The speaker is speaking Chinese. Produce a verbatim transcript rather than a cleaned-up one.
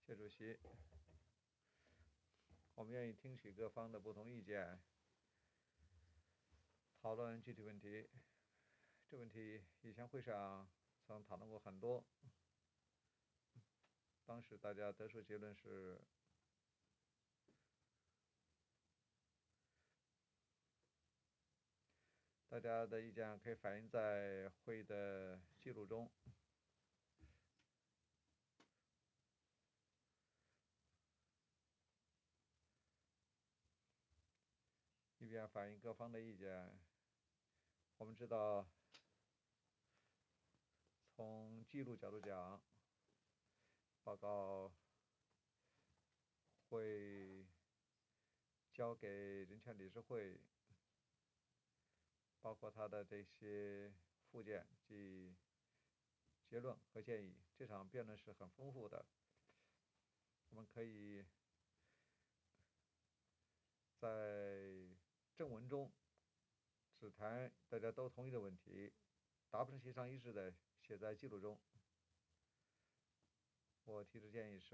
谢主席，我们愿意听取各方的不同意见，讨论具体问题。这问题以前会上曾讨论过很多，当时大家得出结论是，大家的意见可以反映在会议的记录中。以便反映各方的意见。我们知道，从记录角度讲，报告会交给人权理事会，包括他的这些附件及结论和建议。这场辩论是很丰富的，我们可以在正文中只谈大家都同意的问题，达不成协商一致的写在记录中。我提出建议是。